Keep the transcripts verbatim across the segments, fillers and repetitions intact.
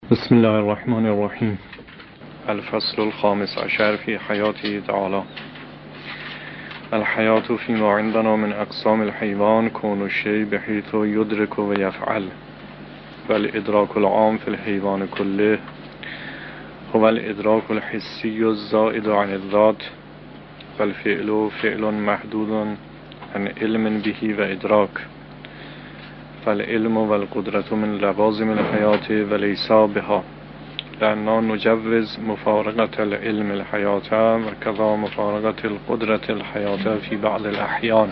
بسم الله الرحمن الرحیم. الفصل الخامس عشر فی حیاته تعالی. الحیات فیما عندنا من اقسام الحیوان کون الشیء بحیث یدرک و یفعل والادراک العام فی الحیوان کله هو الادراک الحسی الزائد عن الذات والفعل فعل محدود عن علم به و ادراک فالعلم والقدرة من لوازم الحياة وليس بها لأننا نجوز مفارقة العلم الحياة وكذا مفارقة القدرة الحياة في بعض الأحيان.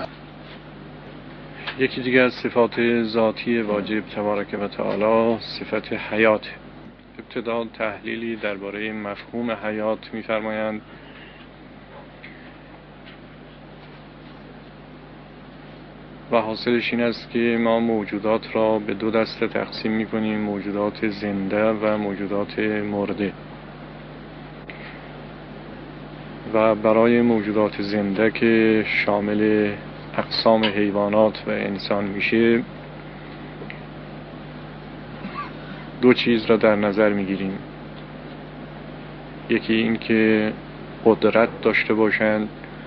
یکی دیگر از صفات ذاتی واجب تبارک و تعالی صفت حیات. ابتدا تحلیلی درباره مفهوم حیات می‌فرمایند. و حاصلش این است که ما موجودات را به دو دسته تقسیم می‌کنیم: موجودات زنده و موجودات مرده. و برای موجودات زنده که شامل اقسام حیوانات و انسان میشه دو چیز را در نظر می‌گیریم. یکی این که قدرت داشته باشند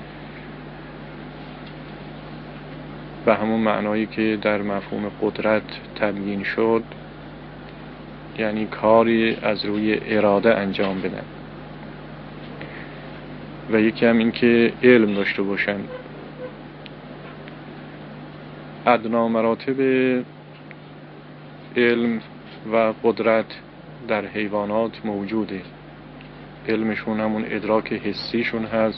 و همون معنایی که در مفهوم قدرت تبیین شد، یعنی کاری از روی اراده انجام بدن. و یکی هم این که علم داشته باشن. ادنا مراتب علم و قدرت در حیوانات موجوده. علمشون همون ادراک حسیشون هست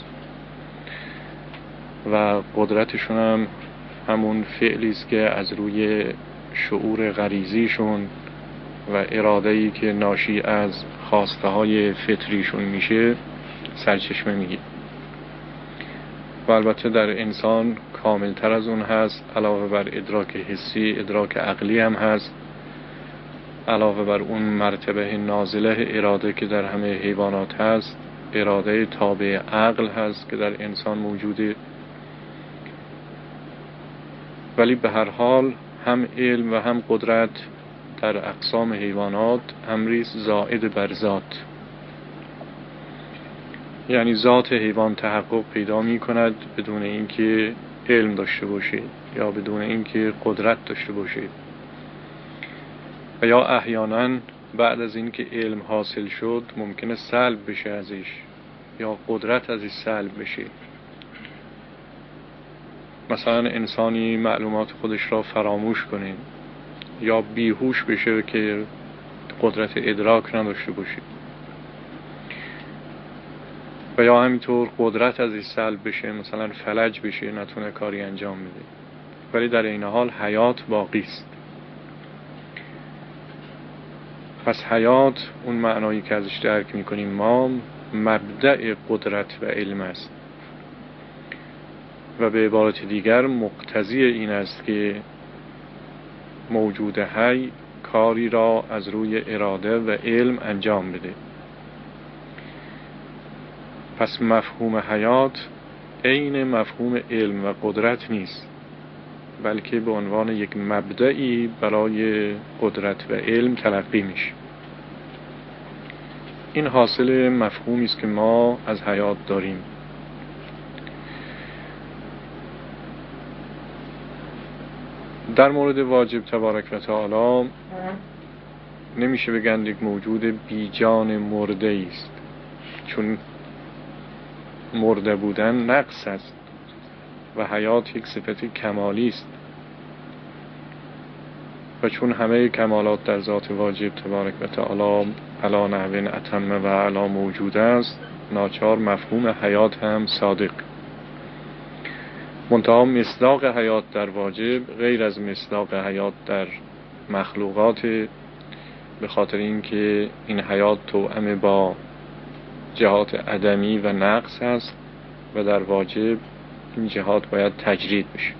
و قدرتشون هم همون فعلی است که از روی شعور غریزیشون و اراده‌ای که ناشی از خواسته های فطریشون میشه سرچشمه میگیره. و البته در انسان کاملتر از اون هست. علاوه بر ادراک حسی، ادراک عقلی هم هست. علاوه بر اون مرتبه نازله اراده که در همه حیوانات هست، اراده تابع عقل هست که در انسان موجوده. ولی به هر حال هم علم و هم قدرت در اقسام حیوانات امری زائد بر ذات، یعنی ذات حیوان تحقق پیدا می کند بدون اینکه علم داشته باشه یا بدون اینکه قدرت داشته باشه. و یا احیانا بعد از اینکه علم حاصل شد ممکنه سلب بشه ازش یا قدرت ازش سلب بشه. مثلا انسانی معلومات خودش را فراموش کنه یا بیهوش بشه که قدرت ادراک نداشته باشه، و یا همینطور قدرت ازش سلب بشه، مثلا فلج بشه، نتونه کاری انجام بده. ولی در این حال حیات باقی است. پس حیات اون معنایی که ازش درک میکنیم ما مبدأ قدرت و علم است. و به عبارت دیگر مقتضی این است که موجود حی کاری را از روی اراده و علم انجام بده. پس مفهوم حیات عین مفهوم علم و قدرت نیست، بلکه به عنوان یک مبدئی برای قدرت و علم تلقی میشه. این حاصل مفهومی است که ما از حیات داریم. در مورد واجب تبارک و تعالی نمیشه بگن یک موجود بی جان مرده است، چون مرده بودن نقص است و حیات یک صفت کمالی است. و چون همه کمالات در ذات واجب تبارک و تعالی علا نحو اتم و علا موجود است، ناچار مفهوم حیات هم صادق. منتها مصداق حیات در واجب غیر از مصداق حیات در مخلوقات، به خاطر اینکه این حیات توأم با جهات عدمی و نقص هست و در واجب این جهات باید تجرید بشه.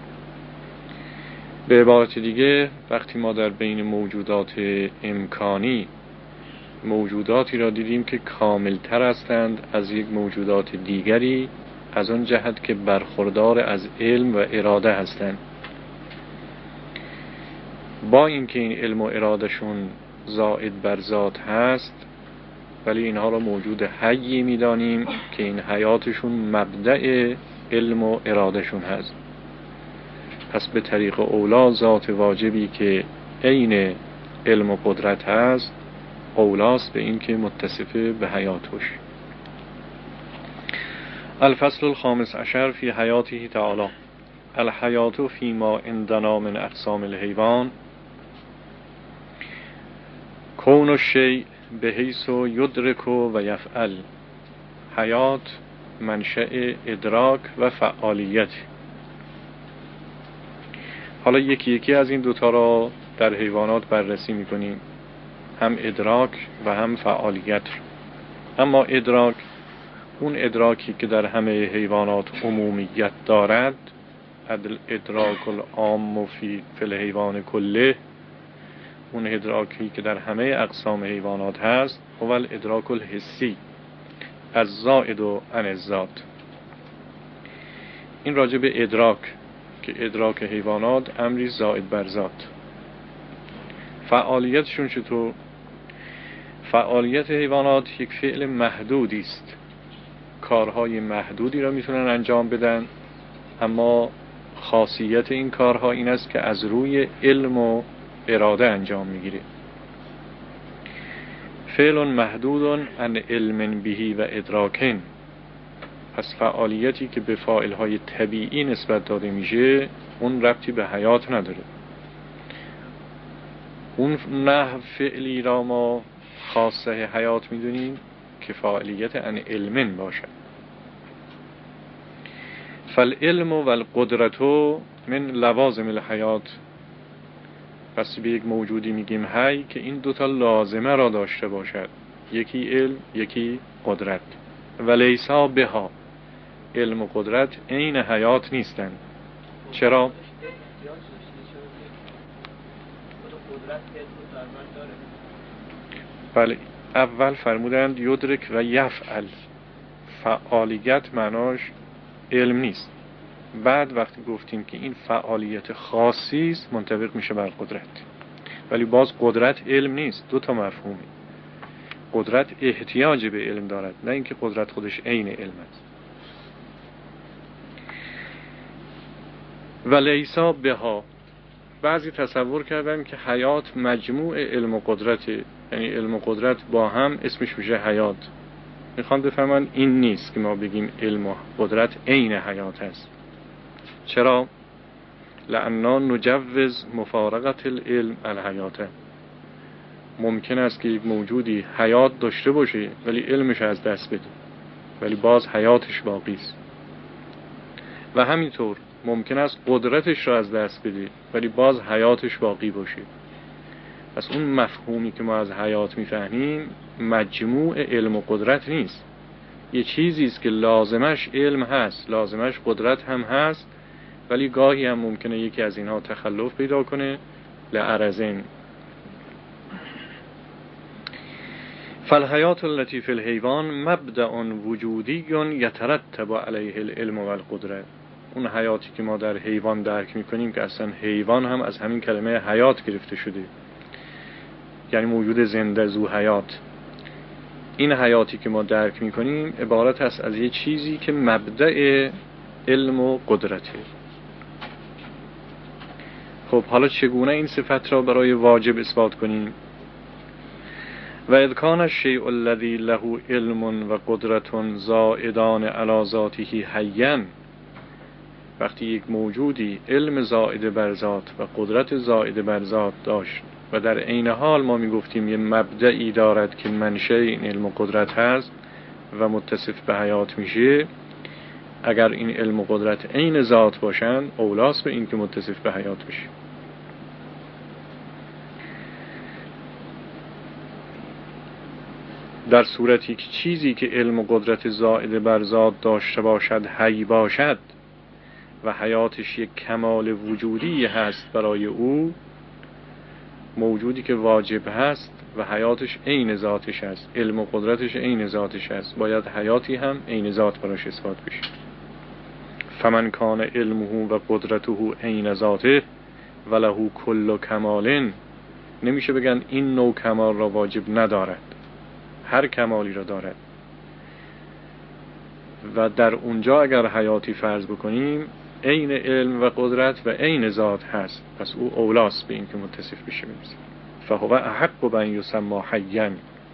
به عبارت دیگه وقتی ما در بین موجودات امکانی موجوداتی را دیدیم که کاملتر هستند از یک موجودات دیگری، از اون جهت که برخوردار از علم و اراده هستند، با اینکه این علم و ارادهشون زائد بر ذات هست، ولی اینها را موجود حیی میدانیم که این حیاتشون مبدأ علم و ارادهشون هست. پس به طریق اولا ذات واجبی که عین علم و قدرت هست اولاست به این که متصف به حیاتش. الفصل الخامس عشر فی حیاته تعالی. الحیات فیما عندنا من اقسام الحیوان کون الشیء بحیث یدرک و یفعل. حیات منشأ ادراک و فعالیت. حالا یکی یکی از این دوتا را در حیوانات بررسی میکنیم، هم ادراک و هم فعالیت. اما ادراک، اون ادراکی که در همه حیوانات عمومیت دارد، ادراک العام فی الحیوان کله، اون ادراکی که در همه اقسام حیوانات هست، هو الادراک الحسی الزائد عن الذات. این راجع به ادراک که ادراک حیوانات امری زائد بر ذات. فعالیتشون چطور؟ فعالیت حیوانات یک فعل محدودی است، کارهای محدودی را میتونن انجام بدن، اما خاصیت این کارها این است که از روی علم و اراده انجام میگیره. فعل محدود عن علم بهی و ادراکن. پس فعالیتی که به فاعلهای طبیعی نسبت داده میشه اون ربطی به حیات نداره. اون نحو فعلی را ما خاصه حیات میدونیم که فاعلیت عن علم باشد. فالعلم و القدرت من لوازم الحیات. پس به یک موجودی میگیم حی که این دوتا لازمه را داشته باشد، یکی علم یکی قدرت. ولیسا بها، علم و قدرت عین حیات نیستند. چرا؟ بله، اول فرمودند یدرک و یفعل. فعالیت معناش علم نیست. بعد وقتی گفتیم که این فعالیت خاصی است منطبق میشه بر قدرت، ولی باز قدرت علم نیست. دو تا مفهومه. قدرت احتیاج به علم دارد، نه اینکه قدرت خودش عین علم است. ولیسا بها، بعضی تصور کردن که حیات مجموع علم و قدرته، یعنی علم و قدرت با هم اسمش میشه حیات. میخوان بفهمن این نیست که ما بگیم علم و قدرت عین حیات هست. چرا؟ لأننا نجوز مفارقت العلم الحیات. ممکن است که یک موجودی حیات داشته باشه ولی علمش از دست بده، ولی باز حیاتش باقی است. و همینطور ممکن است قدرتش را از دست بده ولی باز حیاتش باقی باشه. پس اون مفهومی که ما از حیات میفهمیم مجموع علم و قدرت نیست. یه چیزی است که لازمش علم هست، لازمش قدرت هم هست، ولی گاهی هم ممکنه یکی از اینها تخلف پیدا کنه لعرضین. فالحیات التي فی الحیوان مبدأ وجودی یترتب علیه العلم و القدرت. اون حیاتی که ما در حیوان درک میکنیم که اصلا حیوان هم از همین کلمه حیات گرفته شده، یعنی موجود زنده ذو حیات. این حیاتی که ما درک میکنیم عبارت است از یه چیزی که مبدأ علم و قدرته. خب حالا چگونه این صفت را برای واجب اثبات کنیم؟ و اذ کان الشیء الذی له علم و قدرت زائدان علی ذاته حیا. وقتی یک موجودی علم زائد بر ذات و قدرت زائد بر ذات داشت و در عین حال ما میگفتیم یه مبدئی دارد که منشأ این علم و قدرت هست و متصف به حیات میشه، اگر این علم و قدرت عین ذات باشن اولاست به این که متصف به حیات بشه. در صورتی که چیزی که علم و قدرت زائد بر ذات داشته باشد حی باشد و حیاتش یک کمال وجودی هست برای او، موجودی که واجب هست و حیاتش عین ذاتش هست، علم و قدرتش عین ذاتش هست، باید حیاتی هم عین ذات براش اثبات بشه. فمن کان علمه و قدرته عین ذاته و له کل کمال نمیشه بگن این نوع کمال را واجب ندارد، هر کمالی را دارد. و در اونجا اگر حیاتی فرض بکنیم عین علم و قدرت و عین ذات هست، پس او اولاست به این که متصف بشه بمیزه. فهو احق بن یسمى حیا.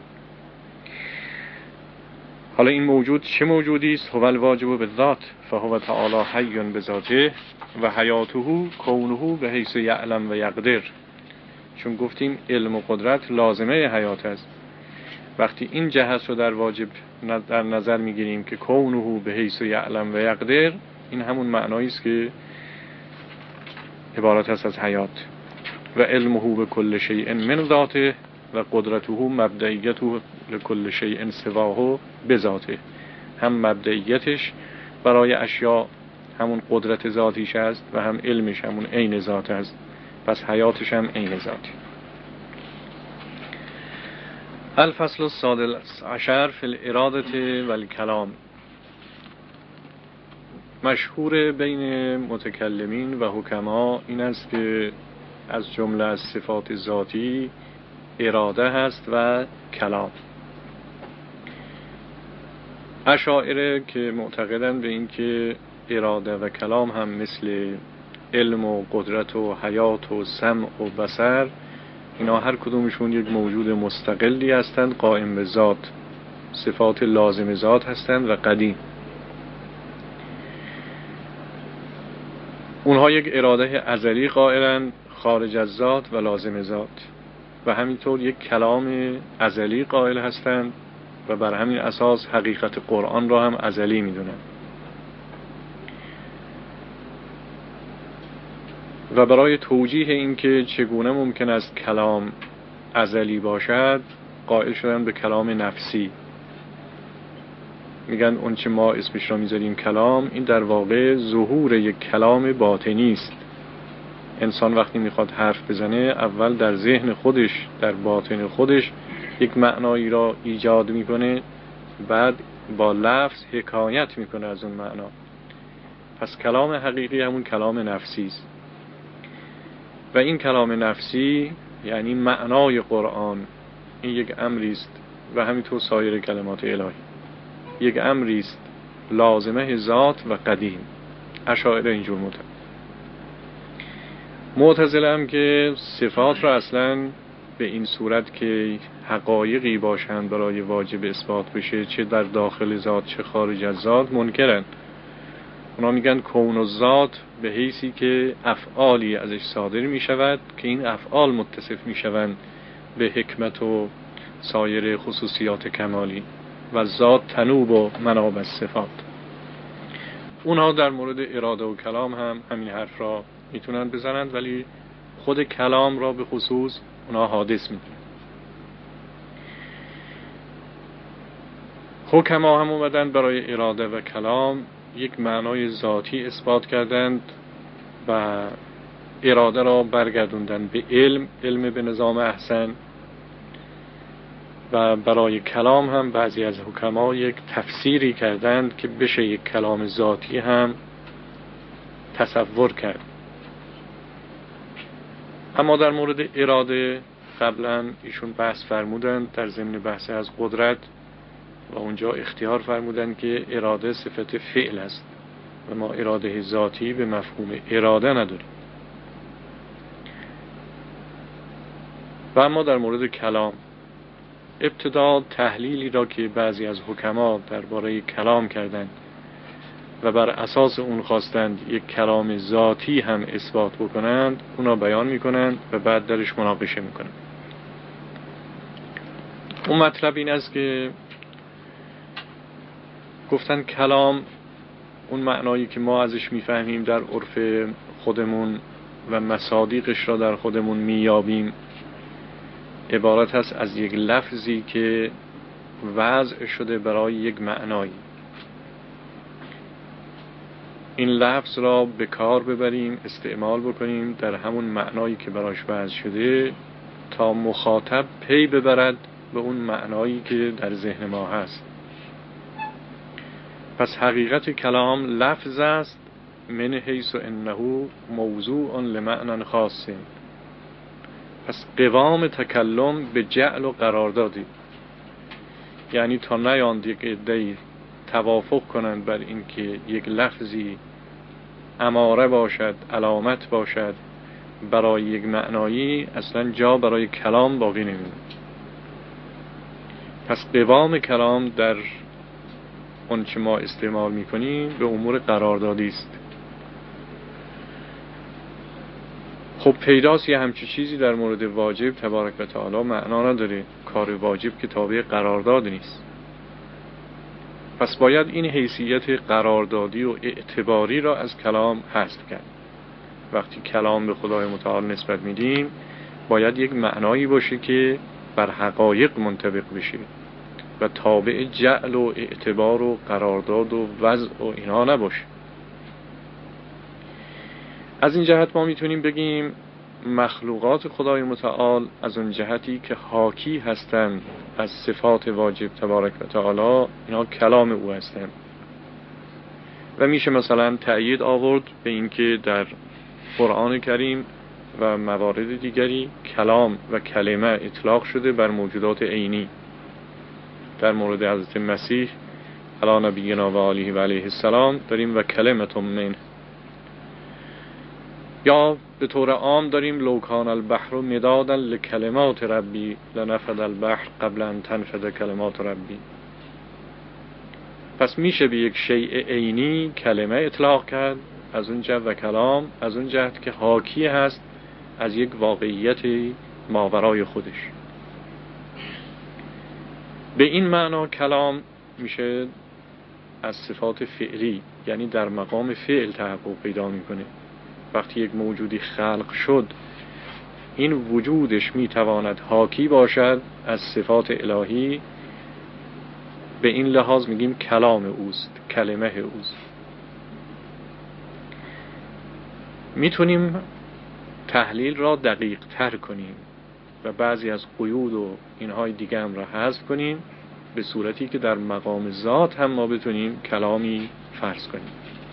حالا این موجود چه موجودی است؟ هو الواجب بالذات فهو تعالی حی بذاته و حیاته کونه به حیث یعلم و یقدر. چون گفتیم علم و قدرت لازمه حیات است، وقتی این جهت رو در واجب در نظر میگیریم که کونه به حیث یعلم و یقدر، این همون معنایی است که عبارت است از حیات. و علمه به کل شیء من ذاته و قدرته مبدئیته لکل شیء سواه بذاته. هم مبدئیتش برای اشیاء همون قدرت ذاتیش است و هم علمش همون عین ذات است، پس حیاتش هم عین ذاتی. الفصل السادس عشر فی الاراده و الکلام. مشهور بین متکلمین و حکما این است که از جمله از صفات ذاتی اراده هست و کلام. اشاعره که معتقدند به این که اراده و کلام هم مثل علم و قدرت و حیات و سمع و بصر، اینا هر کدومشون یک موجود مستقلی هستند، قائم به ذات، صفات لازم ذات هستند و قدیم. اونها یک اراده ازلی قائلند خارج از ذات و لازم ذات، و همینطور یک کلام ازلی قائل هستند و بر همین اساس حقیقت قرآن را هم ازلی میدونند. و برای توجیه این که چگونه ممکن است کلام ازلی باشد قائل شدن به کلام نفسی. میگن اون چه ما اسمش را میذاریم کلام، این در واقع ظهور یک کلام باطنی است. انسان وقتی میخواد حرف بزنه اول در ذهن خودش، در باطن خودش یک معنایی را ایجاد میکنه، بعد با لفظ حکایت میکنه از اون معنا. پس کلام حقیقی همون کلام نفسی است. و این کلام نفسی یعنی معنای قرآن، این یک امری است و همینطور سایر کلمات الهی یک امری است لازمه ذات و قدیم. اشاعره اینجور معتقد. معتزله هم که صفات را اصلا به این صورت که حقایقی باشند برای واجب اثبات بشه، چه در داخل ذات چه خارج از ذات، منکرن. اونا میگن کون الذات به حیثی که افعالی ازش صادر میشود که این افعال متصف میشوند به حکمت و سایر خصوصیات کمالی، و ذات تنوب و مناب الصفات. اونها در مورد اراده و کلام هم همین حرف را میتونن بزنند، ولی خود کلام را به خصوص اونها حادث میدونن. حکما هم اومدن برای اراده و کلام یک معنای ذاتی اثبات کردند و اراده را برگردوندن به علم، علم به نظام احسن. و برای کلام هم بعضی از حکما یک تفسیری کردند که بشه یک کلام ذاتی هم تصور کرد. اما در مورد اراده قبلا ایشون بحث فرمودند در ضمن بحث از قدرت، و اونجا اختیار فرمودند که اراده صفت فعل است و ما اراده ذاتی به مفهوم اراده نداریم. و اما در مورد کلام ابتدا تحلیلی را که بعضی از حکما درباره کلام کردند و بر اساس اون خواستند یک کلام ذاتی هم اثبات بکنند، اونا بیان میکنند و بعد درش مناقشه میکنند. اون مطلب این است که گفتن کلام اون معنایی که ما ازش میفهمیم در عرف خودمون و مصادیقش را در خودمون میابیم عبارت هست از یک لفظی که وضع شده برای یک معنایی. این لفظ را به کار ببریم، استعمال بکنیم در همون معنایی که براش وضع شده تا مخاطب پی ببرد به اون معنایی که در ذهن ما هست. پس حقیقت کلام لفظ است من حیث انه موضوع لمعنی خاص، پس قوام تکلم به جعل و قراردادی، یعنی تا نیاند یک عده‌ای توافق کنند بر اینکه یک لفظی اماره باشد، علامت باشد برای یک معنایی، اصلا جا برای کلام باقی نمیمونه. پس قوام کلام در اون چه ما استعمال میکنیم به امور قراردادی است. خب پیداست یه همچی چیزی در مورد واجب تبارک و تعالی معنا نداره. کار واجب که تابع قرارداد نیست. پس باید این حیثیت قراردادی و اعتباری را از کلام حذف کرد. وقتی کلام به خدای متعال نسبت میدیم باید یک معنایی باشه که بر حقایق منطبق بشه و تابع جعل و اعتبار و قرارداد و وضع و اینا نباشه. از این جهت ما میتونیم بگیم مخلوقات خدای متعال از اون جهتی که حاکی هستند از صفات واجب تبارک و تعالی، اینا کلام او هستند. و میشه مثلا تأیید آورد به اینکه در قرآن کریم و موارد دیگری کلام و کلمه اطلاق شده بر موجودات عینی. در مورد حضرت مسیح علی نبینا و آله و علیه السلام داریم و کلمة منه، یا به طور عام داریم لو کان البحر مدادا لکلمات ربی لنفد البحر قبل ان تنفد کلمات ربی. پس میشه به یک شیء عینی کلمه اطلاق کرد از اون جهت و کلام از اون جهت که حاکی هست از یک واقعیت ماورای خودش. به این معنا کلام میشه از صفات فعلی، یعنی در مقام فعل تحقق پیدا میکنه. وقتی یک موجودی خلق شد این وجودش میتواند حاکی باشد از صفات الهی، به این لحاظ میگیم کلام اوست، کلمه اوست. میتونیم تحلیل را دقیق تر کنیم و بعضی از قیود و اینهای دیگه هم را حذف کنیم به صورتی که در مقام ذات هم ما بتونیم کلامی فرض کنیم.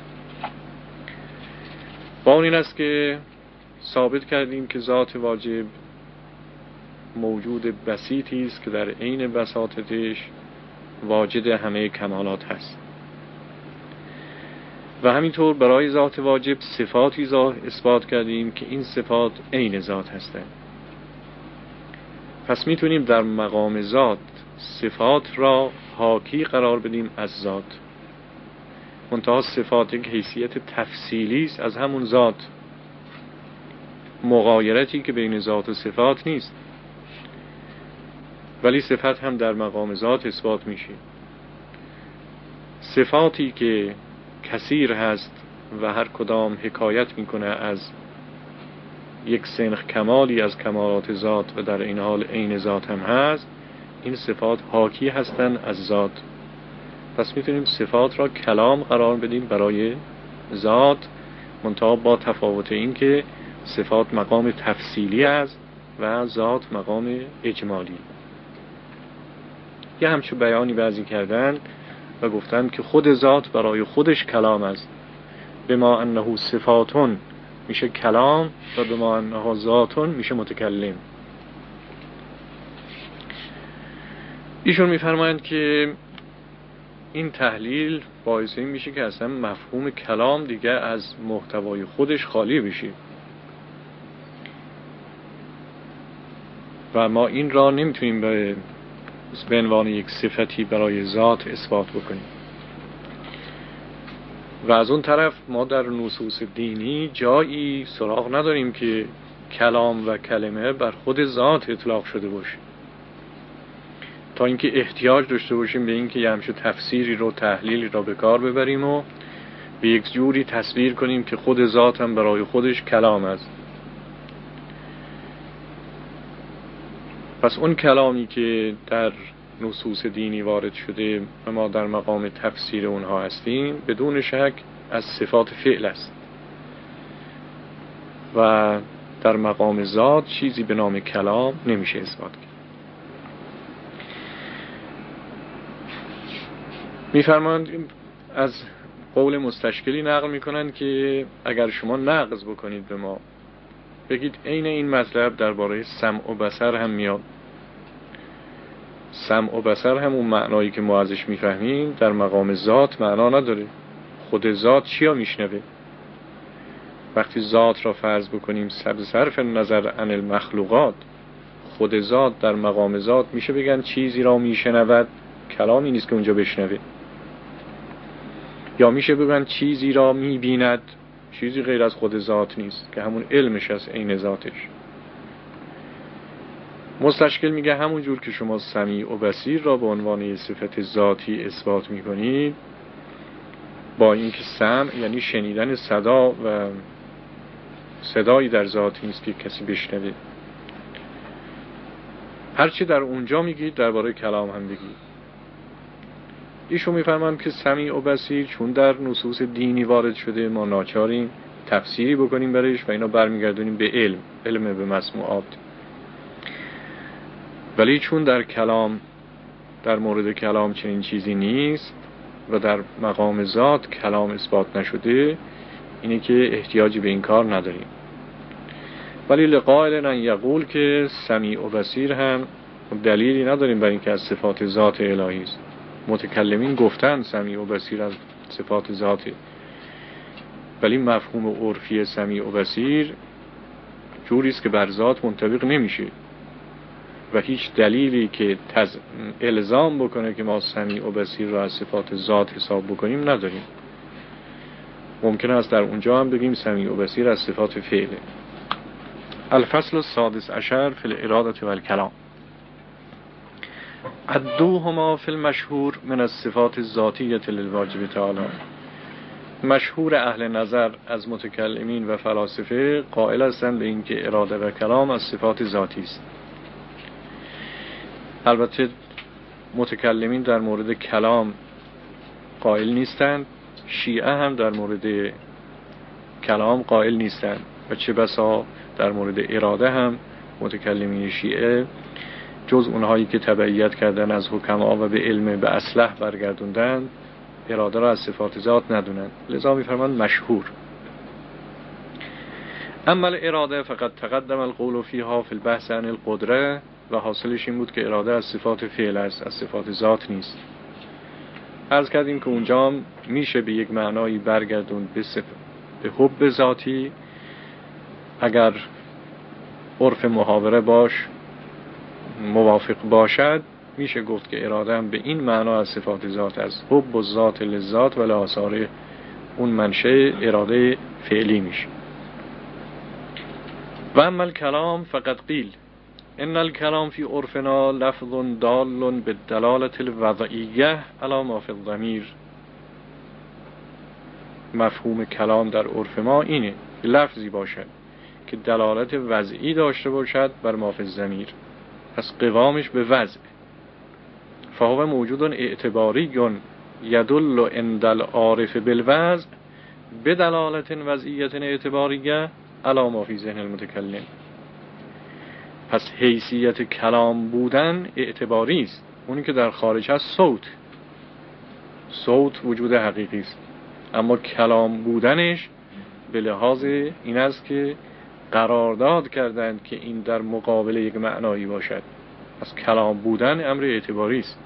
با اون این است که ثابت کردیم که ذات واجب موجود بسیطی است که در عین بساطتش واجد همه کمالات هست و همینطور برای ذات واجب صفاتی اثبات کردیم که این صفات عین ذات هستند. پس میتونیم در مقام ذات صفات را حاکی قرار بدیم از ذات. منتها صفات یک حیثیت تفصیلی است از همون ذات، مغایرتی که بین ذات و صفات نیست، ولی صفت هم در مقام ذات اثبات میشه. صفاتی که کثیر هست و هر کدام حکایت میکنه از یک سنخ کمالی از کمالات ذات و در این حال عین ذات هم هست، این صفات حاکی هستند از ذات. پس میتونیم صفات را کلام قرار بدیم برای ذات، منتها با تفاوت این که صفات مقام تفصیلی است و ذات مقام اجمالی. یه همچه بیانی بعضی کردن و گفتن که خود ذات برای خودش کلام است، به ما انه صفاتون میشه کلام و به ما انه ذاتون میشه متکلم. ایشون میفرمایند که این تحلیل باعث این میشه که اصلا مفهوم کلام دیگه از محتوای خودش خالی بشه و ما این را نمیتونیم به به عنوان یک صفتی برای ذات اثبات بکنیم. و از اون طرف ما در نصوص دینی جایی سراغ نداریم که کلام و کلمه بر خود ذات اطلاق شده باشه، تا اینکه احتیاج داشته باشیم به اینکه یه همچه تفسیری رو تحلیلی رو به کار ببریم و به یک جوری تصویر کنیم که خود ذات هم برای خودش کلام است. پس اون کلامی که در نصوص دینی وارد شده و ما در مقام تفسیر اونها هستیم بدون شک از صفات فعل است و در مقام ذات چیزی به نام کلام نمیشه اثبات کرد. میفرمایند از قول مستشکلی نقل میکنند که اگر شما نقض بکنید به ما بگید عین این مطلب درباره سمع و بصر هم میاد. سمع و بصر هم اون معنایی که ما ازش میفهمیم در مقام ذات معنا نداره. خود ذات چیا میشنوه؟ وقتی ذات را فرض بکنیم صرف نظر عن المخلوقات، خود ذات در مقام ذات میشه بگن چیزی را میشنود، کلامی نیست که اونجا بشنوه. یا میشه بگن چیزی را میبیند، چیزی غیر از خود ذات نیست که همون علمش از عین ذاتش. مستشکل میگه همون جور که شما سمیع و بصیر را به عنوان صفت ذاتی اثبات میکنید، با اینکه سمع یعنی شنیدن صدا و صدایی در ذات نیست که کسی بشنوه، هرچی در اونجا میگید درباره کلام هم بگید. ایشون میفهمم که سمیع و بصیر چون در نصوص دینی وارد شده، ما ناچاریم تفسیری بکنیم برایش و اینا برمیگردونیم به علم، علم به مسموعات. ولی چون در کلام، در مورد کلام چنین چیزی نیست و در مقام ذات کلام اثبات نشده، اینه که احتیاجی به این کار نداریم. ولی لقائل ان یقول که سمیع و بصیر هم دلیلی نداریم برای اینکه از صفات ذات الهی است. متکلمین گفتن سمیع و بصیر از صفات ذاته، ولی مفهوم عرفی سمیع و بصیر جوری است که بر ذات منطبق نمیشه و هیچ دلیلی که تز... الزام بکنه که ما سمیع و بصیر را از صفات ذات حساب بکنیم نداریم. ممکن است در اونجا هم بگیم سمیع و بصیر از صفات فعله. الفصل السادس عشر فی الاراده و الکلام. عدوهما فی المشهور من الصفات الذاتیه للواجب تعالی. مشهور اهل نظر از متکلمین و فلاسفه قائل هستند به اینکه اراده و کلام از صفات ذاتی است. البته متکلمین در مورد کلام قائل نیستند، شیعه هم در مورد کلام قائل نیستند و چه بسا در مورد اراده هم متکلمین شیعه جز اونهایی که تبعیت کردن از حکما و به علم به اصلح برگردوندن اراده را از صفات ذات ندونند، لذا می‌فرمایند مشهور. اما اراده فقط تقدم القول فیها فی البحث عن القدره، و حاصلش این بود که اراده از صفات فعل است، از صفات ذات نیست. عرض کردیم که اونجا میشه به یک معنایی برگردون به صف... به حب ذاتی، اگر عرف محاوره باش موافق باشد میشه گفت که اراده هم به این معنا از صفات ذات، از حب و ذات لذات و لآثار اون منشه اراده فعلی میشه. و اما الکلام فقط قیل ان الکلام فی عرفنا لفظ دال بالدلاله الوضعیه علی ما فی الضمیر. مفهوم کلام در عرف ما اینه، لفظی باشد که دلالت وضعی داشته باشد بر ما فی الضمیر، پس قوامش به وضع. فهو موجود اعتباری یدل عند العارف بالوضع بدلالت وضعیت اعتباریه علی ما فی ذهن المتکلم. پس حیثیت کلام بودن اعتباری است، اونی که در خارج هست صوت، صوت وجود حقیقی است، اما کلام بودنش به لحاظ این است که قرارداد کردند که این در مقابل یک معنایی باشد. پس کلام بودن امر اعتباری است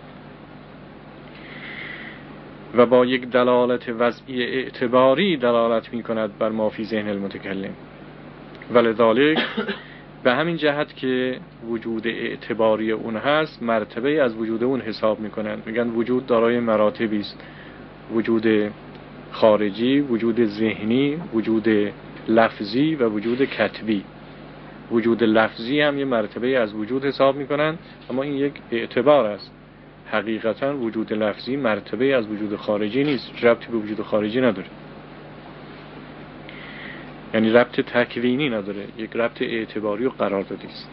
و با یک دلالت وضعی اعتباری دلالت می کند بر ما فی ذهن المتکلم. ولذالک به همین جهت که وجود اعتباری اون هست، مرتبه از وجود اون حساب می کنند. میگن وجود دارای مراتبی است، وجود خارجی، وجود ذهنی، وجود لفظی و وجود کتبی. وجود لفظی هم یه مرتبه از وجود حساب می کنند، اما این یک اعتبار است. حقیقتا وجود لفظی مرتبه از وجود خارجی نیست، ربطی به وجود خارجی نداره، یعنی ربط تکوینی نداره، یک ربط اعتباری و قراردادی است.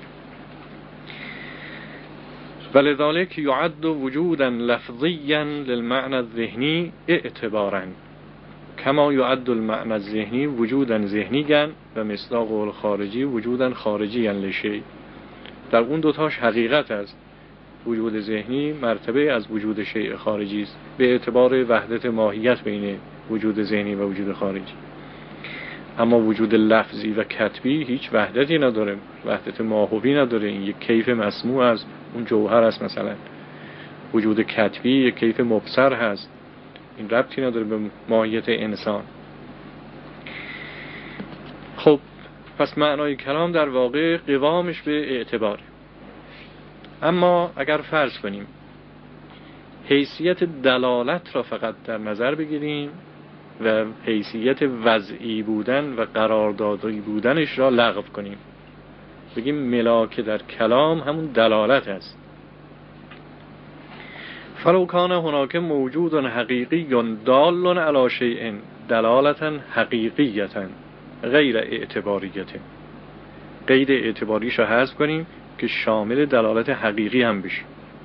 ولذلك يعد وجودا لفظيا للمعنى الذهني اعتبارا كما يعد المعنى الذهني وجودا ذهنيا و مصداق الخارجی وجودا خارجيا لشيء. در اون دوتاش حقیقت است. وجود ذهنی مرتبه از وجود شیء خارجی است به اعتبار وحدت ماهیت بین وجود ذهنی و وجود خارجی. اما وجود لفظی و کتبی هیچ وحدتی نداره، وحدت ماهوی نداره. این یک کیف مسموع از اون جوهر است. مثلا وجود کتبی یک کیف مبصر هست، این ربطی نداره به ماهیت انسان. خب پس معنای کلام در واقع قوامش به اعتبار. اما اگر فرض کنیم حیثیت دلالت را فقط در نظر بگیریم و حیثیت وضعی بودن و قراردادی بودنش را لغو کنیم، بگیم ملاک در کلام همون دلالت است. فلو کان هناک موجود حقیقی دال علی شیء دلالتا حقیقیتا غیر اعتباریت، قید اعتباریش را حذف کنیم که شامل دلالت حقیقی هم بشه.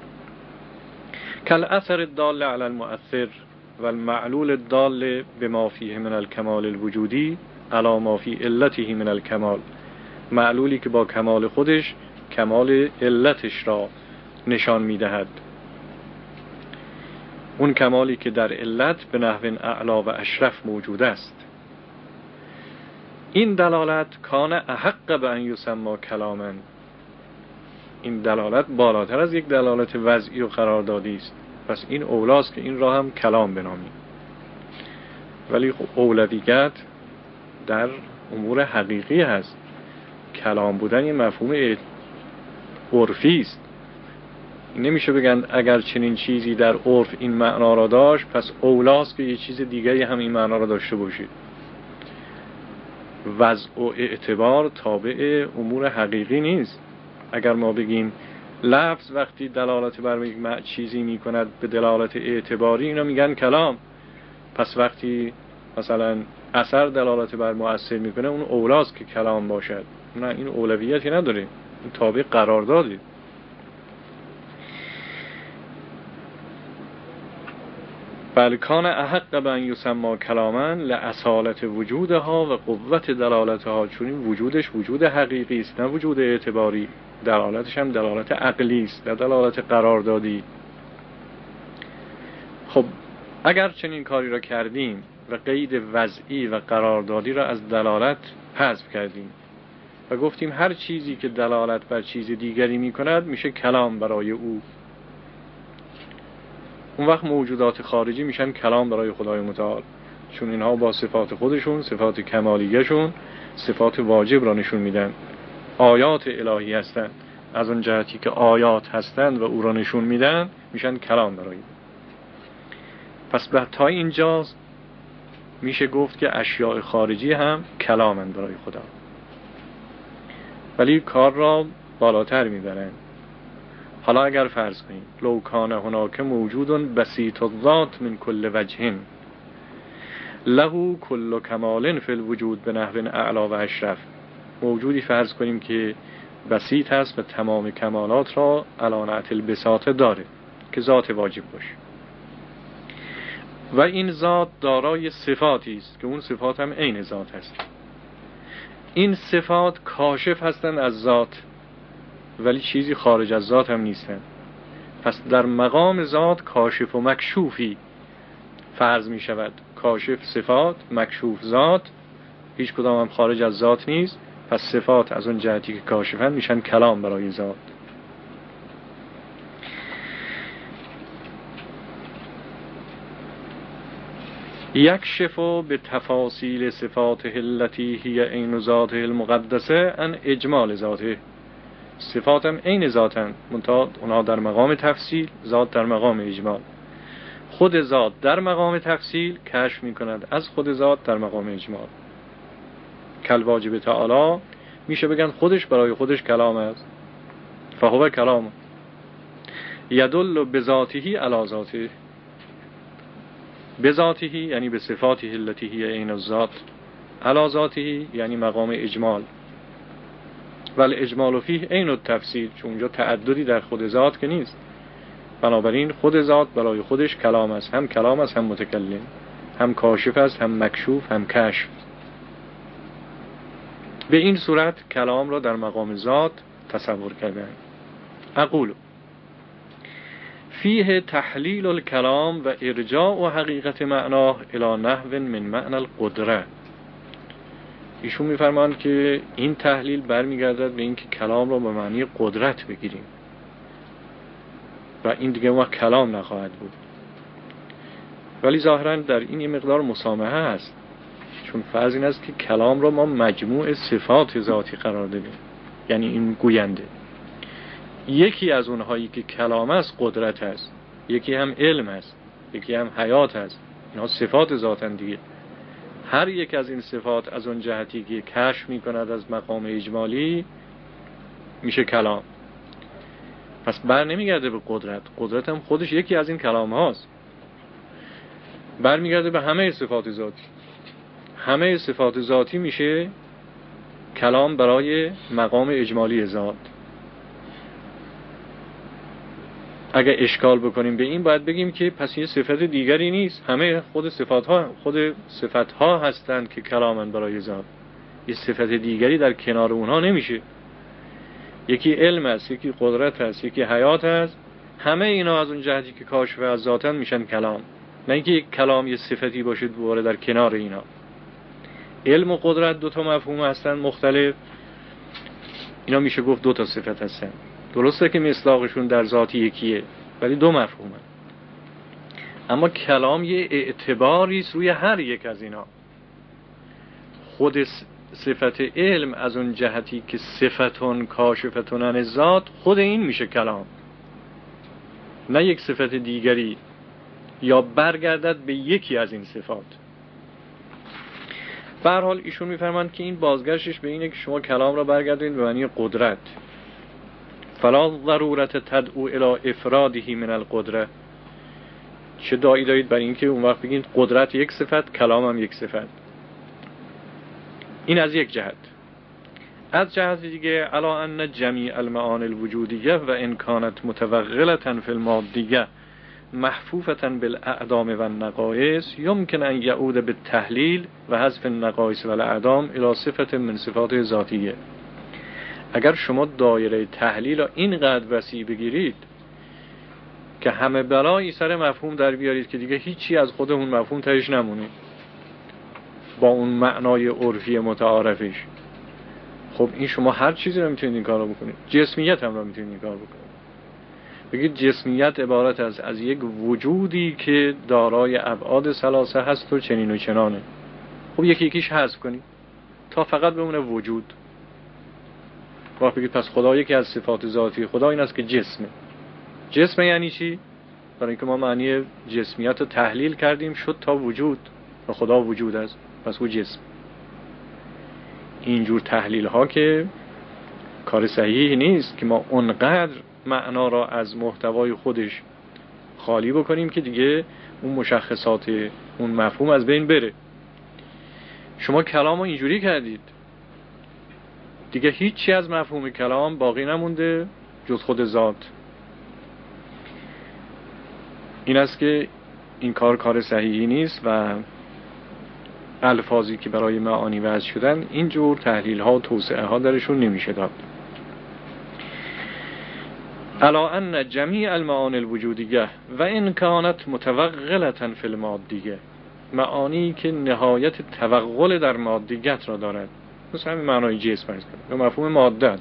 کل اثر الدال علی المؤثر و المعلول الدال بما فیه من الکمال الوجودی علی ما فی علته من الکمال، معلولی که با کمال خودش کمال علتش را نشان میدهد، اون کمالی که در علت به نحو اعلا و اشرف موجود است. این دلالت کان احق به ان یسمى کلاما، این دلالت بالاتر از یک دلالت وضعی و قراردادی است، پس این اولاست که این را هم کلام بنامیم. ولی خب اولویت در امور حقیقی هست. کلام بودن یه مفهوم عرفی است. نمیشه بگن اگر چنین چیزی در عرف این معنا را داشت پس اولاست که یه چیز دیگری هم این معنا را داشته باشید. وضع و اعتبار تابع امور حقیقی نیست. اگر ما بگیم لفظ وقتی دلالت بر یک چیزی می کند به دلالت اعتباری، اینا میگن کلام. پس وقتی مثلا اثر دلالت بر مؤثر میکنه اون اولاست که کلام باشد. نه، این اولویتی نداره، این تابع قرارداده. بل کان احق به ان یسمى کلاما لاصالت وجودها و قوت دلالتها، چون این وجودش وجود حقیقی است نه وجود اعتباری. دلالتش هم دلالت عقلی است نه دلالت قراردادی. خب اگر چنین کاری را کردیم و قید وضعی و قراردادی را از دلالت حذف کردیم و گفتیم هر چیزی که دلالت بر چیز دیگری می کند میشه کلام برای او، اون وقت موجودات خارجی میشن کلام برای خدای متعال، چون اینها با صفات خودشون، صفات کمالیه‌شون، صفات واجب را نشون میدن. آیات الهی هستند، از اون جهتی که آیات هستند و او را نشون میدن میشن کلام برای او. پس بعد تا اینجا میشه گفت که اشیاء خارجی هم کلامند برای خدا، ولی کار را بالاتر میبرن. حالا اگر فرض کنیم لو کان هناک موجود بسیط الذات من کل وجه له کل کمال فی الوجود به نحو اعلا و اشرف، موجودی فرض کنیم که بسیط هست و تمام کمالات را علانت البساطه داره که ذات واجب باشه، و این ذات دارای صفاتی است که اون صفات هم عین ذات هست. این صفات کاشف هستند از ذات ولی چیزی خارج از ذات هم نیستن. پس در مقام ذات کاشف و مکشوفی فرض می شود. کاشف صفات، مکشوف ذات، هیچ کدام هم خارج از ذات نیست. پس صفات از اون جهتی که کاشفن میشن کلام برای ذات. یکشف به تفاصیل صفات التي هی عین ذاته المقدسه ان اجمال ذاته، صفات هم عین ذاتن منتها اونها در مقام تفصیل، ذات در مقام اجمال. خود ذات در مقام تفصیل کشف می کند از خود ذات در مقام اجمال. کل واجب تعالی میشه بگن خودش برای خودش کلام است، فهو کلام یدل بذاته علی ذاته، بذاته یعنی به صفاته التي هی عین الذات، علی ذاته یعنی مقام اجمال، ولی اجمال فیه عین التفصیل، چون اونجا تعددی در خود ذات که نیست. بنابراین خود ذات برای خودش کلام است، هم کلام است هم متکلم، هم کاشف است هم مکشوف هم کشف. به این صورت کلام را در مقام ذات تصور کردن. اقول فیه تحلیل الکلام و ارجاع و حقیقت معناه الی نحو من معنی القدره، ایشون میفرمایند که این تحلیل برمیگردد به اینکه کلام را به معنی قدرت بگیریم و این دیگه وقت کلام نخواهد بود. ولی ظاهرا در این یه مقدار مسامحه هست، چون فرض این است که کلام را ما مجموع صفات ذاتی قرار دادیم، یعنی این گوینده. یکی از اونهایی که کلام است قدرت است، یکی هم علم است، یکی هم حیات است. اینها صفات ذاتن دیگه. هر یک از این صفات از اون جهتی که کشف می کند از مقام اجمالی میشه کلام. پس بر نمیگرده به قدرت، قدرت هم خودش یکی از این کلام هاست. بر میگرده به همه صفات ذاتی. همه صفات ذاتی میشه کلام برای مقام اجمالی ذات. اگه اشکال بکنیم به این، باید بگیم که پس یه صفت دیگری نیست، همه خود صفات ها خود صفت ها هستند که کلامن برای ذات. یه صفت دیگری در کنار اونها نمیشه. یکی علم است، یکی قدرت است، یکی حیات است. همه اینا از اون جهتی که کاشف از ذاتن میشن کلام. نه اینکه یک کلام یه صفتی باشه دوباره در کنار اینا. علم و قدرت دو تا مفهوم هستن مختلف. اینا میشه گفت دو تا صفت هستن. درسته که مصداقشون در ذاتی یکیه، ولی دو مفهومه. اما کلام یه اعتباری است روی هر یک از اینا. خود صفت علم از اون جهتی که صفتون کاشفتون عن ذات، خود این میشه کلام، نه یک صفت دیگری یا برگردد به یکی از این صفات. به هر حال ایشون میفرمایند که این بازگشتش به اینه که شما کلام را برگردونید به معنی قدرت. فلا ضرورت تدعو الی افراده من القدره. چه داعی دارید برای اینکه اون وقت بگید قدرت یک صفت، کلام هم یک صفت. این از یک جهت. از جهت دیگه علا ان جمیع المعانی الوجودیه و ان کانت متوغلة فی المادیه محفوفة بالاعدام و النقائص یمکن ان یعود بالتحلیل و حذف النقائص و الاعدام الی صفت من صفات ذاتیه. اگر شما دایره تحلیل را اینقدر وسیع بگیرید که همه بلایی سر مفهوم در بیارید که دیگه هیچی از خود اون مفهوم تهش نمونه با اون معنای عرفی متعارفش، خب این شما هر چیزی رو میتونید این کار رو بکنید. جسمیت هم رو میتونید این کار بکنید. بگید جسمیت عبارت است از یک وجودی که دارای ابعاد ثلاثه هست و چنین و چنانه. خب یکی یکیش حذف کنید تا فقط بمونه وجود. وقت بگید پس خدا یکی از صفات ذاتی خدا این است که جسمه. جسم یعنی چی؟ برای اینکه ما معنی جسمیت رو تحلیل کردیم شد تا وجود و خدا وجود است، پس او جسم. اینجور تحلیل ها که کار صحیحی نیست که ما اونقدر معنا را از محتوای خودش خالی بکنیم که دیگه اون مشخصات اون مفهوم از بین بره. شما کلام رو اینجوری کردید دیگه هیچی از مفهوم کلام باقی نمونده جز خود ذات. این است که این کار کار صحیحی نیست و الفاظی که برای معانی وضع شدن اینجور تحلیل ها و توسعه ها درشون نمیشه داد. الا ان جمیع المعانی الوجودیه و ان کانت متوغلة فی المادیه، معانی که نهایت توغل در مادیت را دارد، مثل همین معنای جسم است به مفهوم مادت،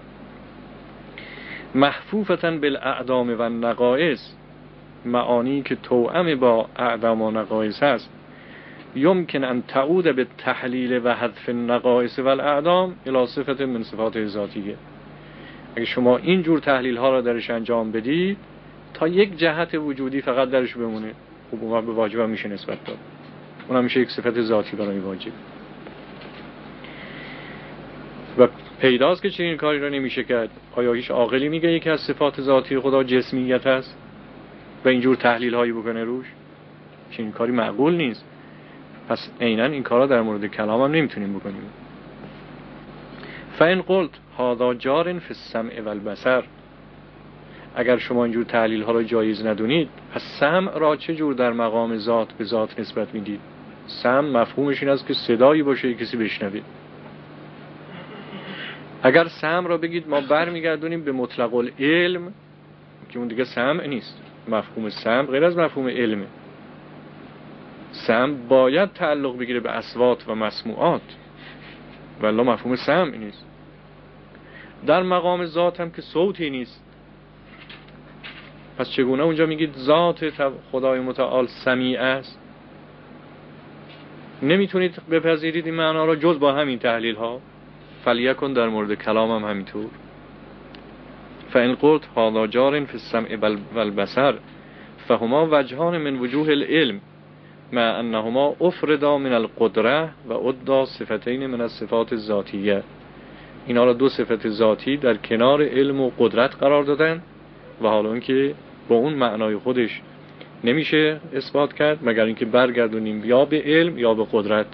محفوفة بالاعدام و النقائص، معانی که توأم با اعدام و نقائص هست، یمکن ان تعود به تحلیل و حذف النقائص و الاعدام الی صفت من صفات ذاتیه. اگه شما این جور تحلیل ها را درش انجام بدید تا یک جهت وجودی فقط درش بمونه، خب اون به واجب هم میشه نسبت داد، اون هم میشه یک صفت ذاتی برای واجب. و پیداست که چنین کاری را نمیشه کرد. آیا هیچ عاقلی میگه یکی از صفات ذاتی خدا جسمیت هست و اینجور تحلیل هایی بکنه روش؟ چنین کاری معقول نیست. پس عیناً این کارا در مورد کلام هم نمیتونیم بکنیم. فإن قلت هذا جار فی السمع و البصر، اگر شما اینجور تحلیل ها را جایز ندونید، پس سمع را چه جور در مقام ذات به ذات نسبت میدید؟ سمع مفهومش این است که صدایی باشه کسی بشنوه. اگر سمع را بگید ما برمیگردونیم به مطلق العلم که اون دیگه سمع نیست. مفهوم سمع غیر از مفهوم علمه. سمع باید تعلق بگیره به اصوات و مسموعات. والله مفهوم سمع نیست. در مقام ذات هم که صوتی نیست، پس چگونه اونجا میگید ذات خدای متعال سمیع است؟ نمیتونید بپذیرید این معنا را جز با همین تحلیل ها. فلیکن در مورد کلام هم همینطور. فإن قلت هذا جار في السمع والبصر فهما وجهان من وجوه العلم مع انهما افردا من القدره و عدا صفتین من الصفات الذاتیه. اینا را دو صفت ذاتی در کنار علم و قدرت قرار دادن و حالا اینکه با اون معنای خودش نمیشه اثبات کرد مگر اینکه برگردونیم یا به علم یا به قدرت.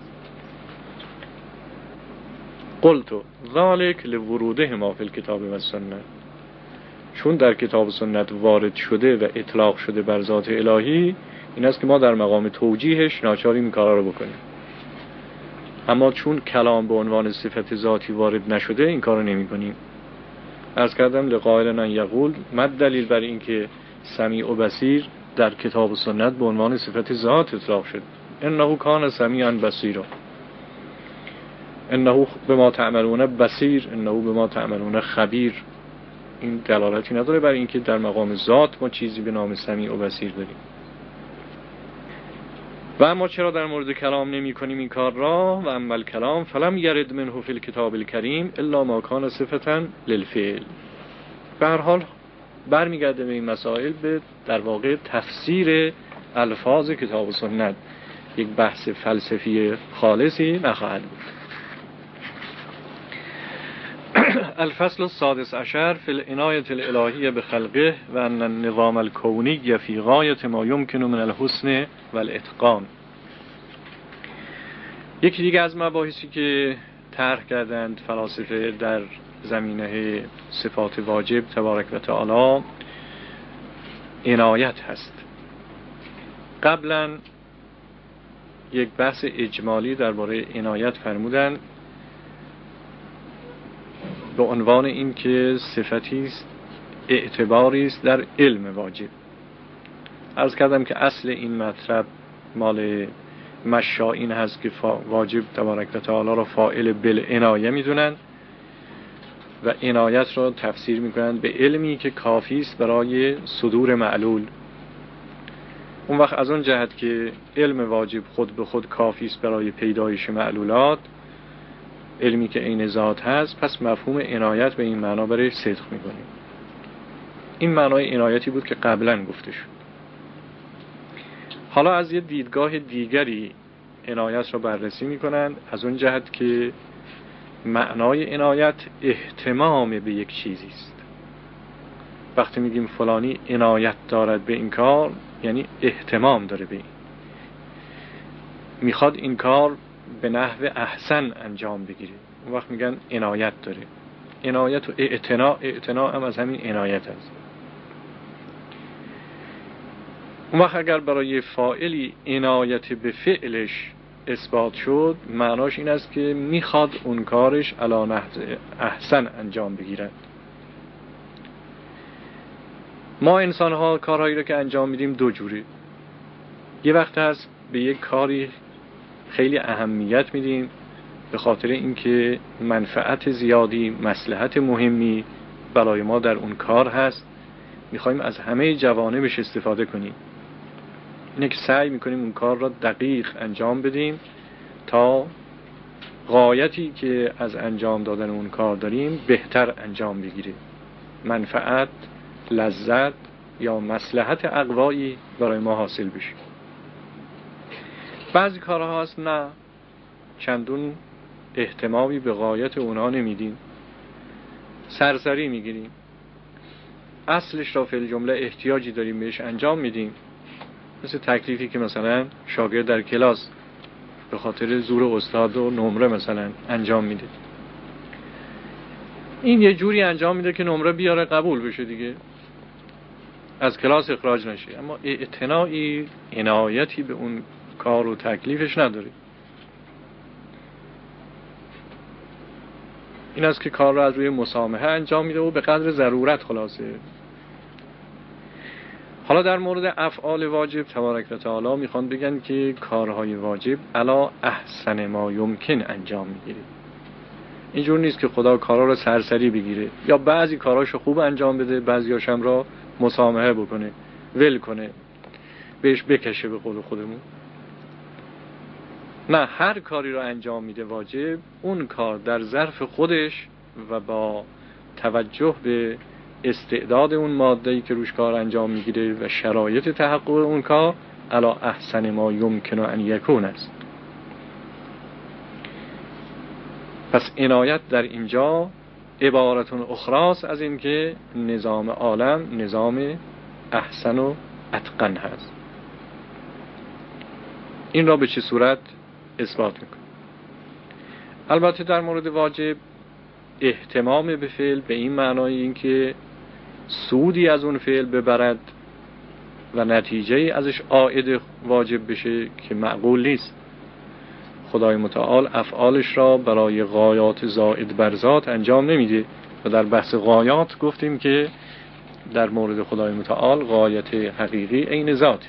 قلت ذلك لورودهما فی الکتاب و السنه، چون در کتاب و سنت وارد شده و اطلاق شده بر ذات الهی، این است که ما در مقام توجیهش ناچاریم این کارا رو بکنیم. اما چون کلام به عنوان صفت ذاتی وارد نشده این کارو نمی کنیم. عرض کردم لقائل ان یقول مد دلیل بر این که سمیع و بصیر در کتاب و سنت به عنوان صفت ذات اطلاق شد. انه کان سمیعا بصیرا، انه بما تعملون بصیر، انه بما تعملون خبیر. این دلالتی نداره بر این که در مقام ذات ما چیزی به نام سمیع و بصیر داریم. و اما چرا در مورد کلام نمی کنیم این کار را؟ و اما الکلام فلم یرد منه فی الکتاب الکریم الا ما کان صفتا للفعل. به هر حال برمیگرده به این مسائل به در واقع تفسیر الفاظ کتاب و سنت. یک بحث فلسفی خالصی نخواهد بود. الفصل السادس عشر فی العنایة الالهیه بخلقه و ان النظام الکونی فی غایت ما یمکن من الحسن والاتقان. یکی دیگه از مباحثی که طرح کردند فلاسفه در زمینه صفات واجب تبارک و تعالی عنایت هست. قبلا یک بحث اجمالی درباره عنایت فرمودند به عنوان این که صفتی است، اعتباری است در علم واجب. عرض کردم که اصل این مطلب مال مشائین هست که واجب تبارک و تعالی را فاعل بالعنایه میدونن و عنایت را تفسیر میکنن به علمی که کافی است برای صدور معلول. اون وقت از اون جهت که علم واجب خود به خود کافی است برای پیدایش معلولات، علمی که عین ذات هست، پس مفهوم عنایت به این معنا برایش صدق میکنیم. این معنای عنایتی بود که قبلا گفته شد. حالا از یه دیدگاه دیگری عنایت را بررسی میکنن، از اون جهت که معنای عنایت اهتمام به یک چیزی است. وقتی میگیم فلانی عنایت دارد به این کار، یعنی اهتمام داره به این، میخواد این کار به نحو احسن انجام بگیره. اون وقت میگن عنایت داره. عنایت و اعتنا، اعتنا هم از همین عنایت هست. اون وقت اگر برای فاعلی عنایت به فعلش اثبات شد، معناش این است که میخواد اون کارش علی نحو احسن انجام بگیرد. ما انسان ها کارهایی رو که انجام میدیم دو جوره. یه وقت هست به یک کاری خیلی اهمیت میدیم به خاطر اینکه منفعت زیادی، مصلحت مهمی برای ما در اون کار هست، میخوایم از همه جوانبش استفاده کنیم. اینه که سعی میکنیم اون کار را دقیق انجام بدیم تا غایتی که از انجام دادن اون کار داریم بهتر انجام بگیره. منفعت، لذت یا مصلحت اقوایی برای ما حاصل بشه. بعضی کارها هست نه، چندون اهتمامی به غایت اونا نمیدیم، سرسری میگیریم. اصلش را فی الجمله احتیاجی داریم بهش انجام میدیم، مثل تکلیفی که مثلا شاگرد در کلاس به خاطر زور استاد و نمره مثلا انجام میده. این یه جوری انجام میده که نمره بیاره قبول بشه دیگه، از کلاس اخراج نشه، اما اعتنایی، عنایتی به اون کار و تکلیفش نداره. این است که کار را از روی مسامحه انجام میده و به قدر ضرورت خلاصه. حالا در مورد افعال واجب تبارک و تعالی میخوان بگن که کارهای واجب علی احسن ما یمکن انجام میگیره. اینجور نیست که خدا کارا رو سرسری بگیره یا بعضی کاراشو خوب انجام بده، بعضیاش هم را مسامحه بکنه، ول کنه، بهش بکشه به قول خودمون. نه، هر کاری رو انجام میده واجب، اون کار در ظرف خودش و با توجه به استعداد اون ماده‌ای که روش کار انجام میگیره و شرایط تحقق اون کار علی احسن ما یمکن ان یکون است. پس عنایت در اینجا عبارتون اخراست از این که نظام عالم نظام احسن و اتقن هست. این را به چه صورت اثبات میکنه؟ البته در مورد واجب اهتمام به فعل به این معنای این که سودی از اون فعل ببرد و نتیجه ازش عائد واجب بشه که معقول نیست. خدای متعال افعالش را برای غایات زائد بر ذات انجام نمیده و در بحث غایات گفتیم که در مورد خدای متعال غایت حقیقی عین ذات،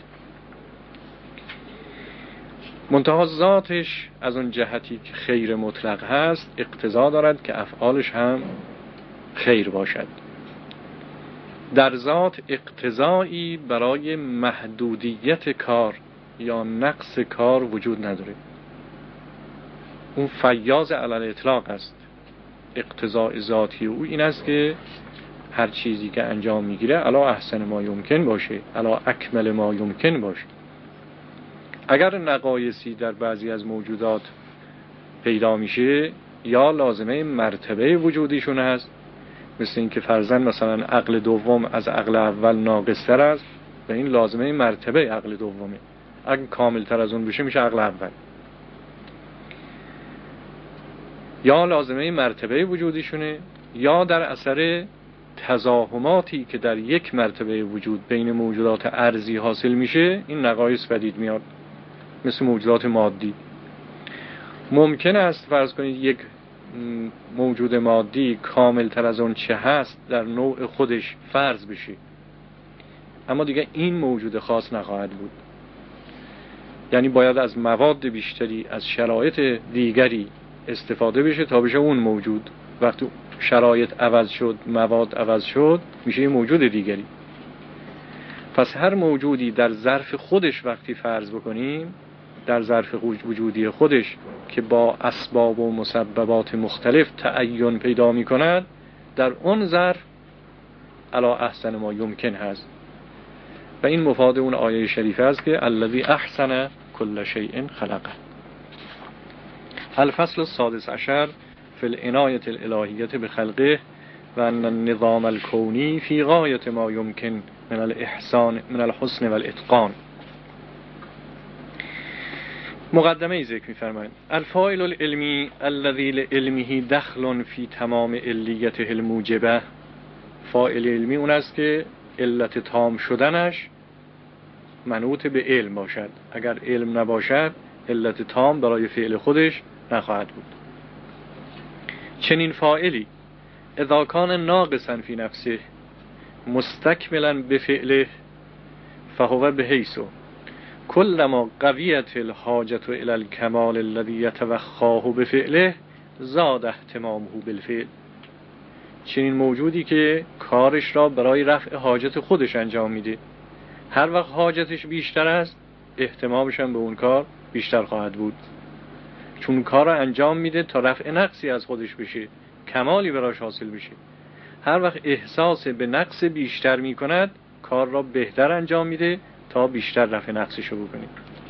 منتها ذاتش از اون جهتی که خیر مطلق هست اقتضا دارد که افعالش هم خیر باشد. در ذات اقتضایی برای محدودیت کار یا نقص کار وجود نداره. اون فیاض علی الاطلاق است. اقتضای ذاتی او این است که هر چیزی که انجام میگیره علی احسن ما یمکن باشه، علی اکمل ما یمکن باشه. اگر نقایصی در بعضی از موجودات پیدا میشه یا لازمه مرتبه وجودیشون هست، مثل این که فرضاً مثلا عقل دوم از عقل اول ناقص‌تر است و این لازمه مرتبه عقل دومه، اگه کاملتر از اون بشه میشه عقل اول. یا لازمه مرتبه وجودیشونه یا در اثر تزاحماتی که در یک مرتبه وجود بین موجودات ارضی حاصل میشه این نقایص پدید میاد، مثل موجودات مادی. ممکن است فرض کنید یک موجود مادی کامل تر از اون چه هست در نوع خودش فرض بشه، اما دیگه این موجود خاص نخواهد بود. یعنی باید از مواد بیشتری، از شرایط دیگری استفاده بشه تا بشه اون موجود. وقتی شرایط عوض شد، مواد عوض شد، میشه یه موجود دیگری. پس هر موجودی در ظرف خودش وقتی فرض بکنیم، در ظرف وجودی خودش که با اسباب و مسببات مختلف تعین پیدا می کند، در اون ظرف علی احسن ما یمکن هست. و این مفاد اون آیه شریفه است که الذی احسن کل شیء خلقه. الفصل السادس عشر فی العنایة الالهیة بخلقه و ان النظام الکونی فی غایت ما یمکن من الاحسان من الحسن والاتقان. مقدمه ای ذکر می‌فرمایند الفاعل العلمی الذی لعلمه دخل فی تمام علیته الموجبه. فاعل علمی اون است که علت تام شدنش منوط به علم باشد. اگر علم نباشد علت تام برای فعل خودش نخواهد بود. چنین فاعلی اذا کان ناقصا فی نفسه مستکملا بفعله فهو بحیث کلما قویت الحاجت الى الکمال الذی یتوخاه بفعله زاد اهتمامه بالفعل. چنین موجودی که کارش را برای رفع حاجت خودش انجام میده، هر وقت حاجتش بیشتر است اهتمامش هم به اون کار بیشتر خواهد بود، چون کار را انجام میده تا رفع نقصی از خودش بشه، کمالی براش حاصل بشه. هر وقت احساس به نقص بیشتر میکند کار را بهتر انجام میده تا بیشتر رفع نقصشو بکنه.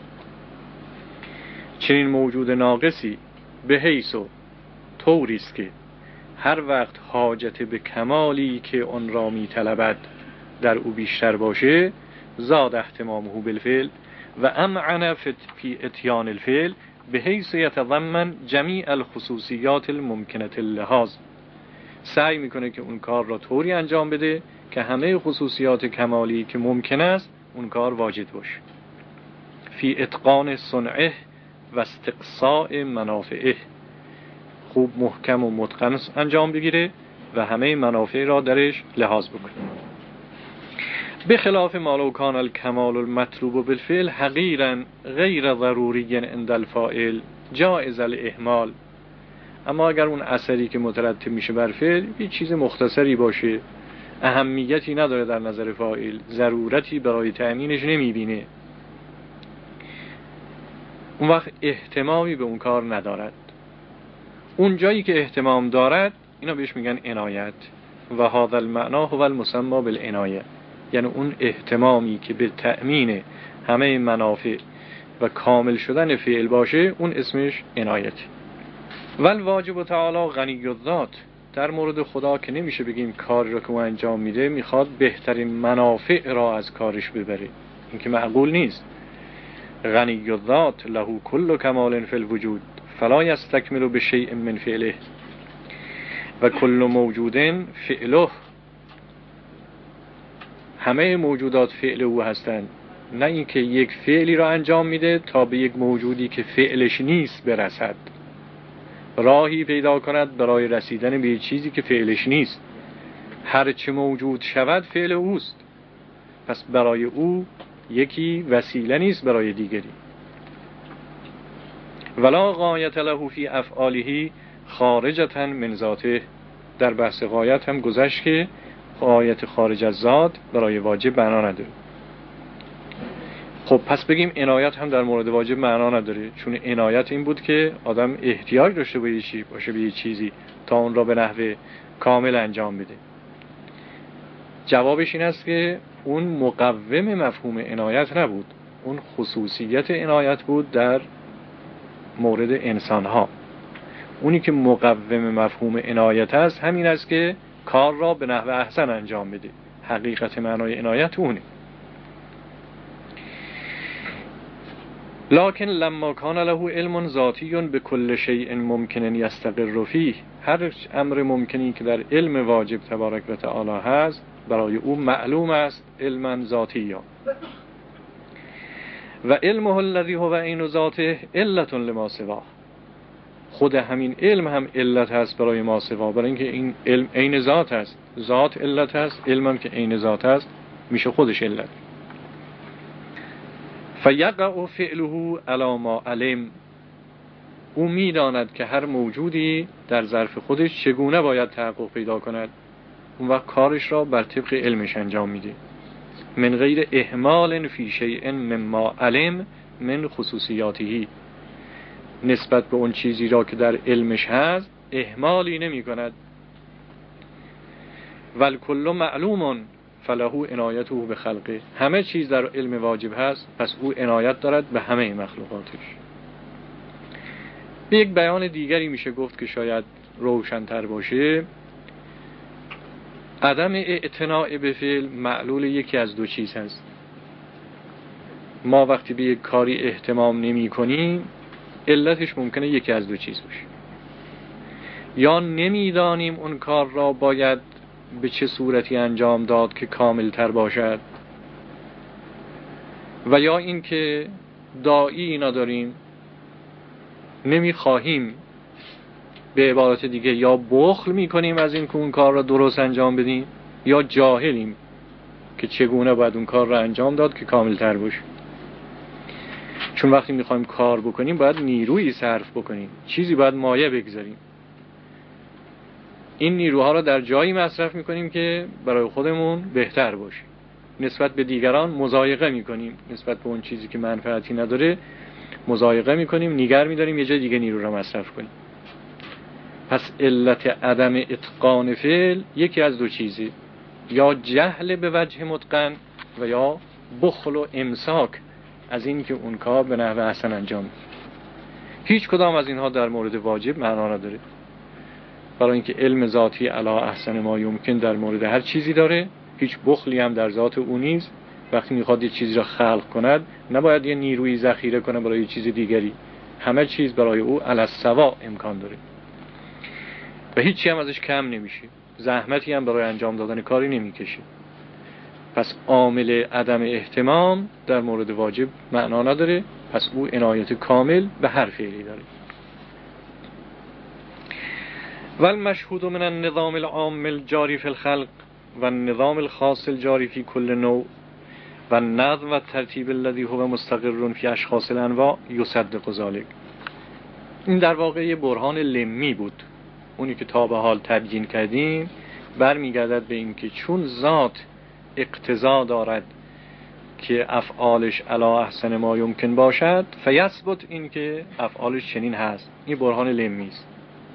چنین موجود ناقصی به حیث و طوری است که هر وقت حاجت به کمالی که اون را میطلبد در او بیشتر باشه زاد اهتمامه بالفعل و امعن فی اتیان الفعل به حیث یتضمن جمیع الخصوصیات الممکنه اللحاظ. سعی میکنه که اون کار را طوری انجام بده که همه خصوصیات کمالی که ممکن است اون کار واجد باشه. فی اتقان صنعه و استقصاء منافعه، خوب محکم و متقن انجام بگیره و همه منافع را درش لحاظ بکنه. بخلاف ما لو کان الکمال المطلوب بالفعل حقیرا غیر ضروری عند الفاعل جائز الاهمال. اما اگر اون اثری که مترتب میشه بر فعل یه چیز مختصری باشه، اهمیتی نداره در نظر فاعل، ضرورتی برای تأمینش نمیبینه، اون وقت اهتمامی به اون کار ندارد. اون جایی که اهتمام دارد اینا بهش میگن عنایت. و هذا المعنى هو المسمى بالعنایه، یعنی اون اهتمامی که به تأمین همه منافع و کامل شدن فعل باشه اون اسمش عنایت. ول واجب تعالی غنی الذات، در مورد خدا که نمیشه بگیم کاری رو که او انجام میده میخواد بهترین منافع را از کارش ببره، این که معقول نیست. غنی الذات له کل کمال فی الوجود فلا یستکمل بشیء من فعله و کل موجود فعله، همه موجودات فعل او هستند، نه اینکه یک فعلی را انجام میده تا به یک موجودی که فعلش نیست برسد، راهی پیدا کند برای رسیدن به چیزی که فعلش نیست. هر چه موجود شود فعل اوست، پس برای او یکی وسیله نیست برای دیگری. ولا غایت له فی افعاله خارجة من ذاته، در بحث غایت هم گذشت که غایت خارج از ذات برای واجب معنا نداره. خب پس بگیم عنایت هم در مورد واجب معنا نداره، چون عنایت این بود که آدم احتیاج داشته باشه به یه چیزی تا اون را به نحو کامل انجام بده. جوابش این است که اون مقوم مفهوم عنایت نبود، اون خصوصیت عنایت بود در مورد انسان ها. اونی که مقوم مفهوم عنایت است همین است که کار را به نحو احسن انجام بده. حقیقت معنای عنایت اونه. لکن لما کان له علم ذاتی بكل شیء ممکن یستقر فیه، هر امر ممکنی که در علم واجب تبارک و تعالی هست برای او معلوم است علما ذاتیا، و علمه الذی هو عین ذاته علت لما سواه، خود همین علم هم علت هست برای ما سوا، برای اینکه این علم عین ذات هست، ذات علت هست، علم هم که عین ذات هست میشه خودش علت. فیقع فعله علی ما علم، او میداند که هر موجودی در ظرف خودش چگونه باید تحقق پیدا کند، اون وقت کارش را بر طبق علمش انجام میده، من غیر اهمال فی شیء مما علم من خصوصیاته، نسبت به اون چیزی را که در علمش هست اهمالی نمی کند. والکل معلوم فله عنایته به خلقه، همه چیز در علم واجب هست پس او عنایت دارد به همه مخلوقاتش. به یک بیان دیگری میشه گفت که شاید روشن‌تر باشه، عدم اعتناء به فعل معلول یکی از دو چیز هست. ما وقتی به یک کاری اهتمام نمی کنیم علتش ممکنه یکی از دو چیز باشه، یا نمیدانیم اون کار را باید به چه صورتی انجام داد که کامل تر باشد، و یا این که داعی نداریم، نمیخواهیم، به عبارت دیگه یا بخل میکنیم از این که اون کار را درست انجام بدیم، یا جاهلیم که چگونه باید اون کار را انجام داد که کامل تر باشه. چون وقتی میخوایم کار بکنیم باید نیرویی صرف بکنیم، چیزی باید مایه بگذاریم، این نیروها را در جایی مصرف میکنیم که برای خودمون بهتر باشه، نسبت به دیگران مضایقه میکنیم، نسبت به اون چیزی که منفعتی نداره مضایقه میکنیم، نیگر میداریم یه جای دیگه نیرو را مصرف کنیم. پس علت عدم اتقان فعل یکی از دو چیزی، یا جهل به وجه متقن و یا بخل و امساک از این که اون کار به نحو احسن انجام. هیچ کدام از اینها در مورد واجب معنا نداره، برای اینکه علم ذاتی علی احسن ما یمکن در مورد هر چیزی داره، هیچ بخلی هم در ذات او نیست. وقتی میخواد یه چیزی را خلق کند نباید یه نیروی ذخیره کنه برای یه چیز دیگری، همه چیز برای او علی السوا امکان داره و هیچی هم ازش کم نمیشه، زحمتی هم برای انجام دادن کاری نمیکشه. پس عامل عدم اهتمام در مورد واجب معنا نداره، پس او عنایت کامل به هر فعلی داره. والمشهود من النظام العام الجاری فی الخلق و النظام الخاص الجاری فی کل نوع و النظم و الترتیب الذی هو مستقر فی اشخاص الانواع یصدق ذلك. این در واقع یه برهان لمی بود. اونی که تا به حال تبیین کردیم برمیگردد به این که چون ذات اقتضا دارد که افعالش علی احسن ما یمکن باشد، فیثبت این که افعالش چنین هست. این برهان لمی است.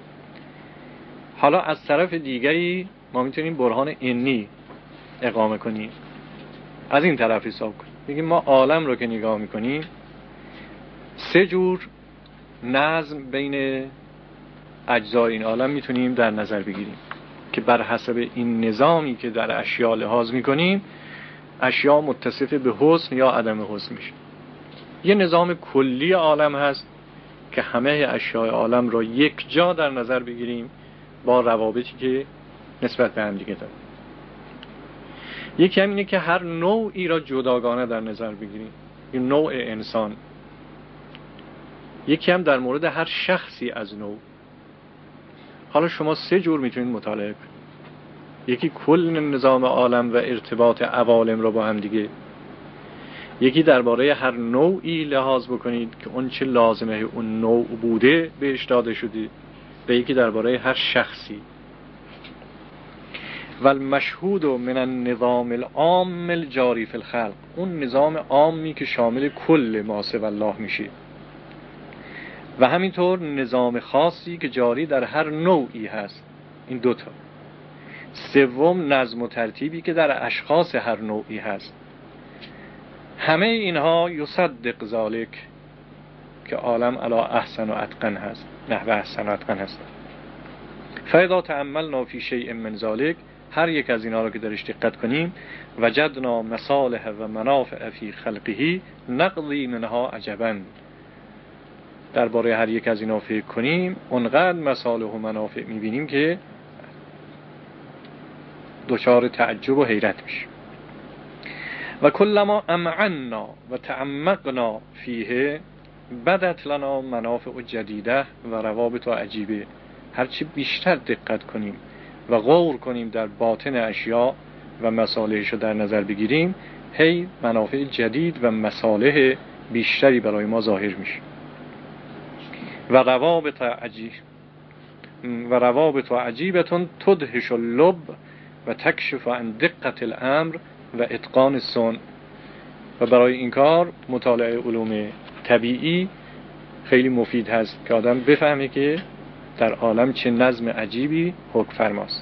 حالا از طرف دیگری ما میتونیم برهان انی اقامه کنیم، از این طرف حساب کنیم. میگیم ما عالم رو که نگاه میکنیم سه جور نظم بین اجزای این عالم میتونیم در نظر بگیریم که بر حسب این نظامی که در اشیاء لحاظ میکنیم اشیاء متصف به حسن یا عدم حسن میشه. یه نظام کلی عالم هست که همه اشیاء عالم را یک جا در نظر بگیریم با روابطی که نسبت به هم دیگه داره. یکی هم اینه که هر نوعی را جداگانه در نظر بگیریم، این نوع انسان. یکی هم در مورد هر شخصی از نوع. حالا شما سه جور میتونید مطالعه کنید. یکی کل نظام عالم و ارتباط عوالم را با هم دیگه. یکی درباره هر نوعی لحاظ بکنید که اون چه لازمه اون نوع بوده بهش داده شده، و یکی درباره هر شخصی. و المشهود من النظام العام الجاری فی الخلق، اون نظام عامی که شامل کل ما سوی الله میشه، و همینطور نظام خاصی که جاری در هر نوعی هست. این دوتا. سوم نظم و ترتیبی که در اشخاص هر نوعی هست. همه اینها یصدق ذالک که عالم علی احسن و اتقن هست، نحو احسن و اتقن هست. فاذا تأملنا فی شیء من ذالک، هر یک از اینها رو که درش دقت کنیم، وجدنا مصالح و منافع فی خلقه نقضی منها عجبا، درباره هر یک از اینها فکر کنیم اونقدر مصالح و منافع میبینیم که دچار تعجب و حیرت میشه. و کلما امعنا و تعمقنا فیه بدت لنا منافع جدیده و روابط عجیبه. هرچی بیشتر دقت کنیم و غور کنیم در باطن اشیاء و مصالحش رو در نظر بگیریم، هی منافع جدید و مصالح بیشتری برای ما ظاهر میشه. و روابط عجیب و روابط عجیبتون تدهش اللب و تکشف عن دقت الامر و اتقان الصنع. و برای این کار مطالعه علوم طبیعی خیلی مفید هست که آدم بفهمه که در عالم چه نظم عجیبی حکم فرماست.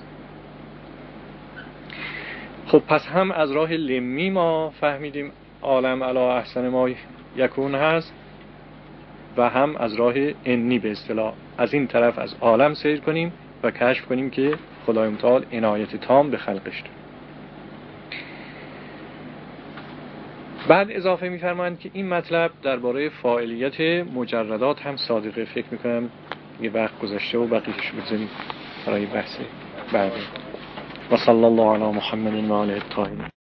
خب پس هم از راه لمی ما فهمیدیم عالم علی احسن ما یکون هست، و هم از راه انی به اصطلاح از این طرف از عالم سیر کنیم و کشف کنیم که خدای متعال عنایت تام به خلقش داره. بعد اضافه می‌فرمایند که این مطلب درباره فاعلیت مجردات هم صادقه. فکر می‌کنم یه وقت گذشته و بقیه‌اش رو بزنیم برای بحث بعدی. و صلی الله علی محمد و آله الطاهرین.